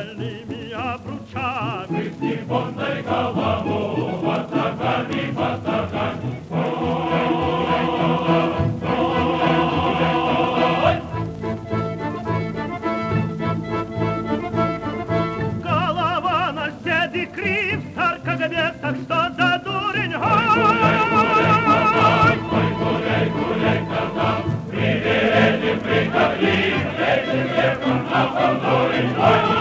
стальными обручами. С непонной голову, батагами, батагами. Голова на седи крив, стар как век, так что да дурень. Гуляй, гуляй, когда приверили, прикопли, этим веком на подорень.